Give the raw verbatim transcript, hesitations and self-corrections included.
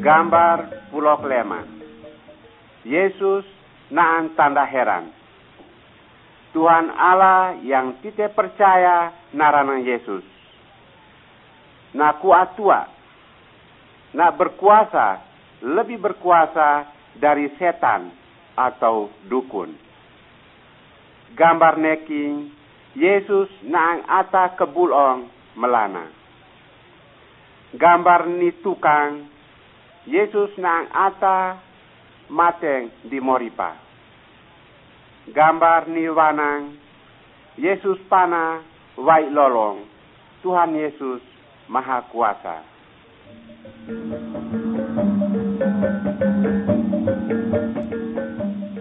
Gambar Pulau Kleman. Yesus naan tanda heran. Tuhan Allah yang tite percaya narana Yesus. Na kuat tua. Na berkuasa, lebih berkuasa dari setan atau dukun. Gambar neking, Yesus naang ata kebulong melana. Gambar ni tukang, Yesus naang ata mateng di moripa. Gambar ni wanang, Yesus pana wai lolong. Tuhan Yesus Maha Kuasa.